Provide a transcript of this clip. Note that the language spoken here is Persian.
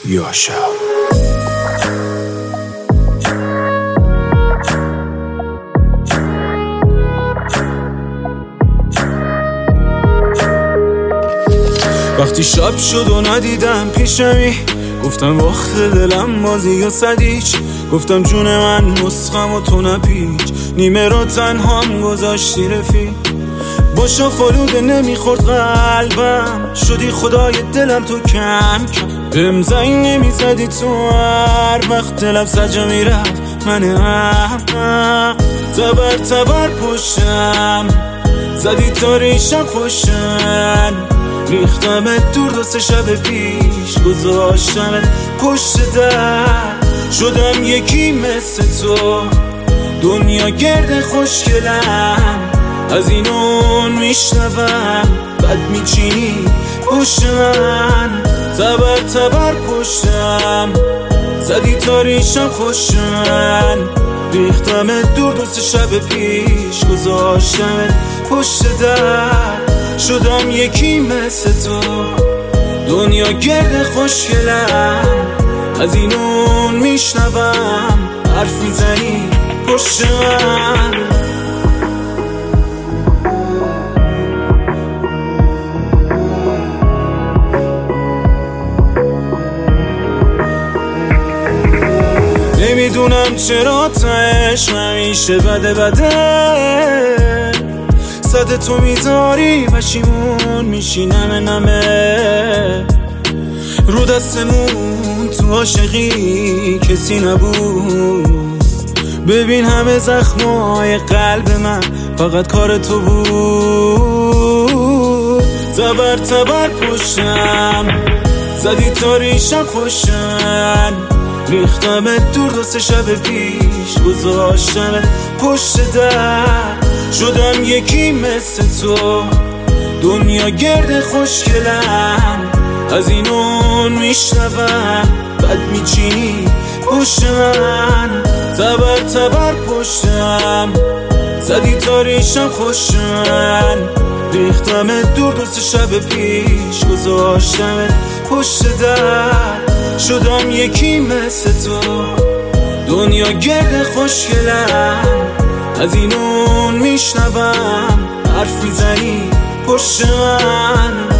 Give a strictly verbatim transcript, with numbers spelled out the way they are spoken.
یاشا. وقتی شب شد و ندیدم پیشمی، گفتم وقت دلم بازی و صدیچ، گفتم جون من مسخم و تو نپیچ، نیمه را تنها هم گذاشتی رفیق، با شافالوده نمیخورد قلبم، شدی خدای دلم تو کم کم، بهم زنگ نمیزدی تو هر وقت دلم سجا میرفت، من هم تبر تبر پشتم زدی تا ریشم خوشن، ریختمت دور دو سه شب پیش، گذاشتمت پشت در، شدم یکی مثل تو، دنیا گرد خوشگلم، از این اون میشنوم بد میچینی پشت من، تبر تبر پشتم زدی تا ریشم خوشن، ریختمت دور دو سه شب پیش، گذاشتمت پشت در، شدم یکی مثل تو، دنیا گرد خوشگلم، از این اون میشنوم حرف میزنی پشت من. نمیدونم چرا تاش همیشه بده بده، صد تو میذاری پشیمون میشی نمه نمه، رو دستمون تو عاشقی کسی نبود، ببین همه زخمای قلب من فقط کار تو بود، تبر تبر پشتم زدی تا ریشم خوشن، ریختمت دور دو سه شب پیش، گذاشتمت پشت در، شدم یکی مثل تو، دنیا گرد خوشگلم، از این اون میشنوم بد میچینی پشت من، تبر تبر پشتم زدی تا ریشم خوشن، ریختمت دور دو سه شب پیش، گذاشتمت پشت در، شدم یکی مثل تو، دنیا گرد خوشگلم، از این اون میشنوم حرف میزنی پشت من.